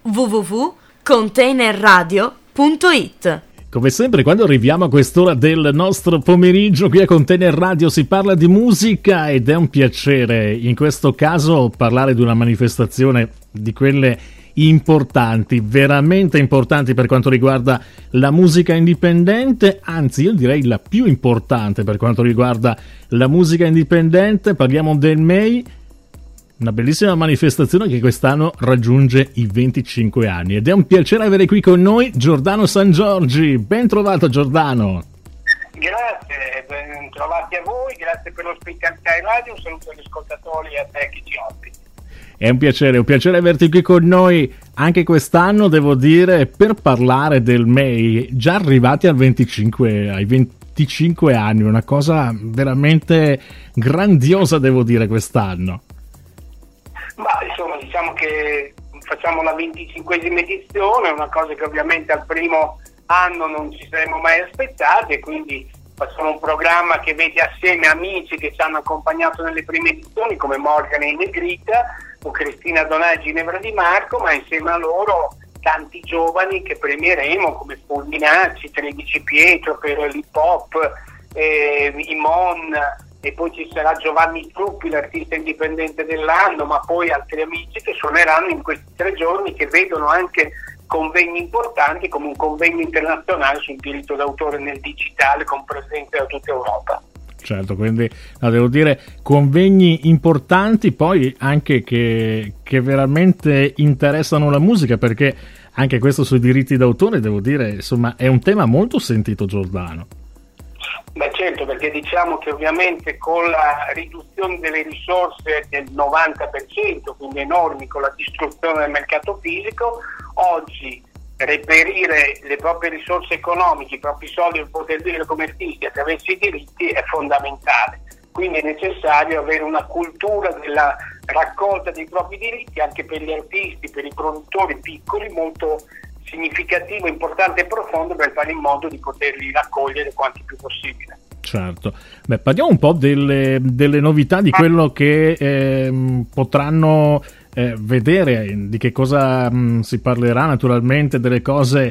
www.containerradio.it. Come sempre, quando arriviamo a quest'ora del nostro pomeriggio qui a Container Radio si parla di musica ed è un piacere in questo caso parlare di una manifestazione di quelle importanti, veramente importanti per quanto riguarda la musica indipendente, anzi io direi la più importante per quanto riguarda la musica indipendente. Parliamo del MEI, una bellissima manifestazione che quest'anno raggiunge i 25 anni ed è un piacere avere qui con noi Giordano Sangiorgi. Ben trovato Giordano. Grazie, ben trovati a voi, grazie per l'ospitalità in radio, un saluto agli ascoltatori e a te che ci ospiti. È un piacere averti qui con noi anche quest'anno, devo dire, per parlare del MEI, già arrivati ai 25 anni, una cosa veramente grandiosa devo dire quest'anno. Ma insomma diciamo che facciamo la 25esima edizione, una cosa che ovviamente al primo anno non ci saremmo mai aspettati e quindi facciamo un programma che vede assieme amici che ci hanno accompagnato nelle prime edizioni come Morgana e Negrita o Cristina Donà e Ginevra Di Marco, ma insieme a loro tanti giovani che premieremo come Fulminacci, 13 Pietro per l'hip hop, Imon, e poi ci sarà Giovanni Truppi, l'artista indipendente dell'anno, ma poi altri amici che suoneranno in questi 3 giorni che vedono anche convegni importanti come un convegno internazionale sul diritto d'autore nel digitale con presenza da tutta Europa. Certo, quindi devo dire convegni importanti poi anche che veramente interessano la musica, perché anche questo sui diritti d'autore devo dire insomma è un tema molto sentito, Giordano. Beh certo, perché diciamo che ovviamente con la riduzione delle risorse del 90%, quindi enormi, con la distruzione del mercato fisico, oggi reperire le proprie risorse economiche, i propri soldi per poter dire come artisti attraverso i diritti è fondamentale. Quindi è necessario avere una cultura della raccolta dei propri diritti anche per gli artisti, per i produttori piccoli, molto significativo, importante e profondo per fare in modo di poterli raccogliere quanti più possibile. Certo, beh, parliamo un po' delle novità di quello che potranno vedere, di che cosa si parlerà naturalmente, delle cose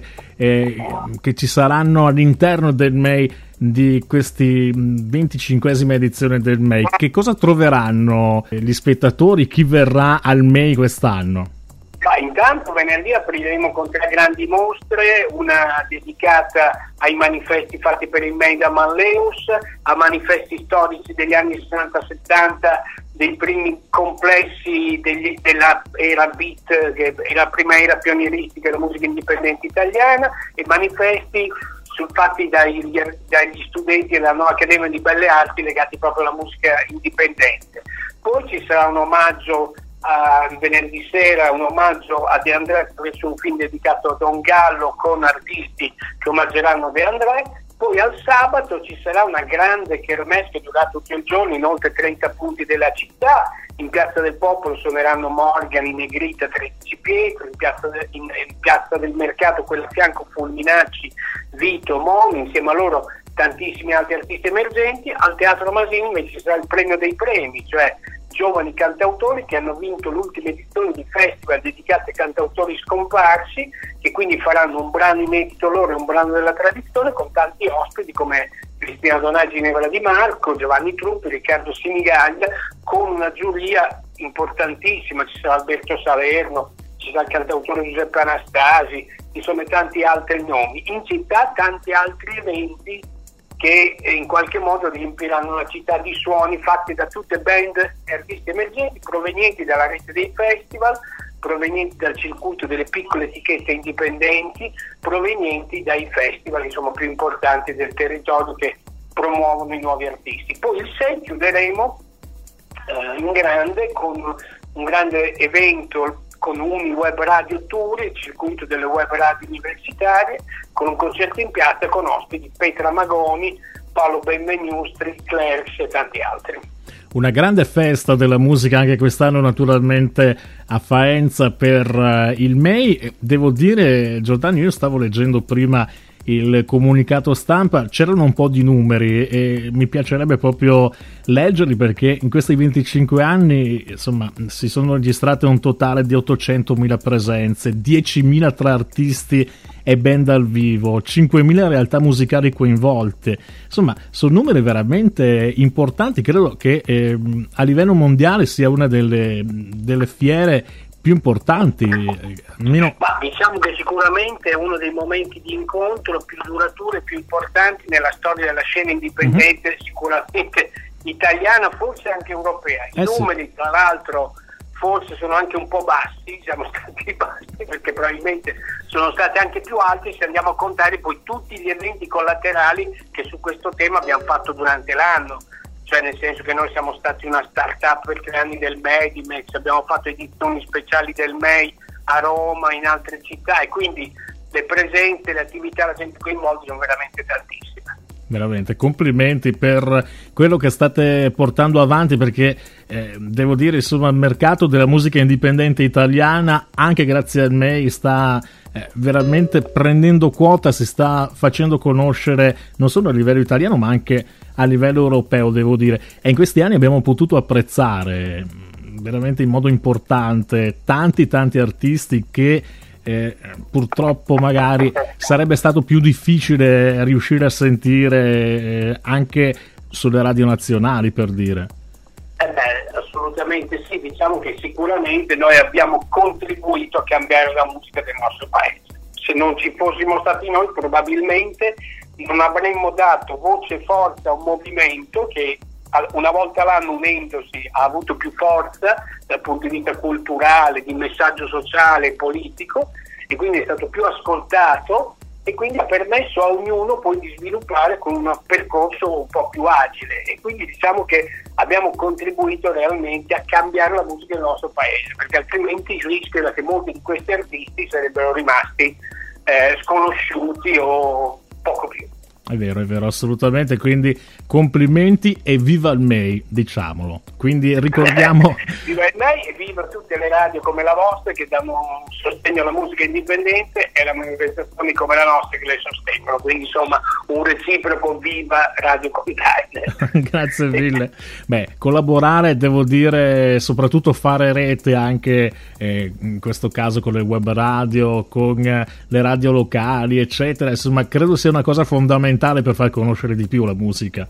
che ci saranno all'interno del MEI di questi 25esima edizione del MEI. Che cosa troveranno gli spettatori, chi verrà al MEI quest'anno? Intanto venerdì apriremo con 3 grandi mostre, una dedicata ai manifesti fatti per il MEI da Malleus, a manifesti storici degli anni 60-70, dei primi complessi della era beat, che è la prima era pionieristica della musica indipendente italiana, e manifesti fatti dagli studenti della Nuova Accademia di Belle Arti legati proprio alla musica indipendente. Poi ci sarà un omaggio venerdì sera, un omaggio a De André attraverso un film dedicato a Don Gallo con artisti che omaggeranno De André. Poi al sabato ci sarà una grande kermesse che durerà tutto il giorno in oltre 30 punti della città. In Piazza del Popolo suoneranno Morgana, Negrita, 13 Pietro, in Piazza del Mercato, quella a fianco, Fulminacci, Vito, Mon, insieme a loro tantissimi altri artisti emergenti. Al Teatro Masini invece ci sarà il premio dei premi, cioè giovani cantautori che hanno vinto l'ultima edizione di festival dedicate ai cantautori scomparsi, che quindi faranno un brano inedito loro e un brano della tradizione con tanti ospiti come Cristina Donà, Ginevra Di Marco, Giovanni Truppi, Riccardo Sinigaglia, con una giuria importantissima. Ci sarà Alberto Salerno, ci sarà il cantautore Giuseppe Anastasi, insomma tanti altri nomi. In città tanti altri eventi che in qualche modo riempiranno la città di suoni fatti da tutte band e artisti emergenti provenienti dalla rete dei festival, provenienti dal circuito delle piccole etichette indipendenti, provenienti dai festival insomma più importanti del territorio che promuovono i nuovi artisti. Poi il 6 chiuderemo in grande con un grande evento con Uni Web Radio Tour, il circuito delle web radio universitarie, con un concerto in piazza con ospiti Petra Magoni, Paolo Benvenustri, Clerks e tanti altri. Una grande festa della musica anche quest'anno naturalmente a Faenza per il MEI. Devo dire, Giordano, io stavo leggendo prima il comunicato stampa, c'erano un po' di numeri e mi piacerebbe proprio leggerli, perché in questi 25 anni insomma si sono registrate un totale di 800.000 presenze, 10.000 tra artisti e band dal vivo, 5.000 realtà musicali coinvolte. Insomma, sono numeri veramente importanti. Credo che a livello mondiale sia una delle fiere più importanti. Ma diciamo che sicuramente è uno dei momenti di incontro più duraturi e più importanti nella storia della scena indipendente, sicuramente italiana, forse anche europea. I numeri, tra l'altro, forse sono anche un po' bassi, siamo stati bassi perché probabilmente sono stati anche più alti se andiamo a contare poi tutti gli eventi collaterali che su questo tema abbiamo fatto durante l'anno, cioè nel senso che noi siamo stati una start-up per 3 anni del Medimex, abbiamo fatto edizioni speciali del MEI a Roma, in altre città, e quindi le presenze, le attività, la gente coinvolta sono veramente tantissime. Veramente complimenti per quello che state portando avanti, perché devo dire, insomma, il mercato della musica indipendente italiana, anche grazie al MEI, sta veramente prendendo quota, si sta facendo conoscere non solo a livello italiano ma anche a livello europeo, devo dire, e in questi anni abbiamo potuto apprezzare veramente in modo importante tanti artisti che purtroppo magari sarebbe stato più difficile riuscire a sentire anche sulle radio nazionali, per dire. Assolutamente sì, diciamo che sicuramente noi abbiamo contribuito a cambiare la musica del nostro paese. Se non ci fossimo stati noi, probabilmente non avremmo dato voce e forza a un movimento che una volta l'anno, unendosi, ha avuto più forza dal punto di vista culturale, di messaggio sociale e politico, e quindi è stato più ascoltato, e quindi ha permesso a ognuno poi di sviluppare con un percorso un po' più agile, e quindi diciamo che abbiamo contribuito realmente a cambiare la musica del nostro paese, perché altrimenti il rischio era che molti di questi artisti sarebbero rimasti sconosciuti o poco più. È vero, assolutamente, quindi complimenti e viva il MEI, diciamolo. Quindi ricordiamo... Viva il MEI e viva tutte le radio come la vostra che danno sostegno alla musica indipendente, e le manifestazioni come la nostra che le sostengono, quindi insomma un reciproco viva Radio Container. Grazie mille. Collaborare, devo dire, soprattutto fare rete anche in questo caso con le web radio, con le radio locali, eccetera, insomma credo sia una cosa fondamentale per far conoscere di più la musica.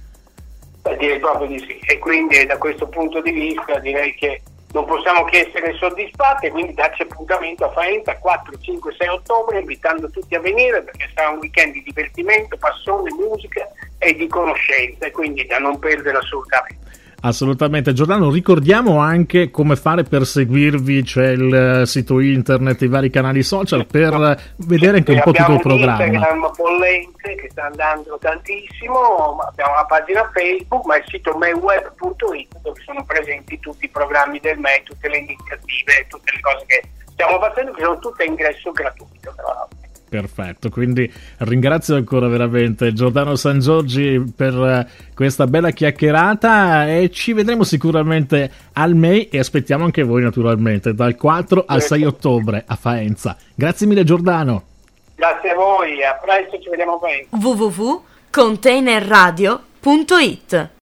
Direi proprio di sì, e quindi da questo punto di vista direi che non possiamo che essere soddisfatti, quindi darci appuntamento a Faenza 4, 5, 6 ottobre, invitando tutti a venire, perché sarà un weekend di divertimento, passione, musica e di conoscenza, e quindi da non perdere assolutamente. Assolutamente. Giordano, ricordiamo anche come fare per seguirvi, c'è il sito internet, i vari canali social, per vedere anche un po' tutto il programma. Abbiamo Instagram bollente che sta andando tantissimo, abbiamo una pagina Facebook, ma il sito meiweb.it, dove sono presenti tutti i programmi del MEI, tutte le iniziative, tutte le cose che stiamo facendo, che sono tutte a ingresso gratuito, tra l'altro. Perfetto, quindi ringrazio ancora veramente Giordano Sangiorgi per questa bella chiacchierata, e ci vedremo sicuramente al MEI, e aspettiamo anche voi naturalmente dal 4 al 6 ottobre a Faenza. Grazie mille Giordano. Grazie a voi, a presto, ci vediamo a Faenza. www.containerradio.it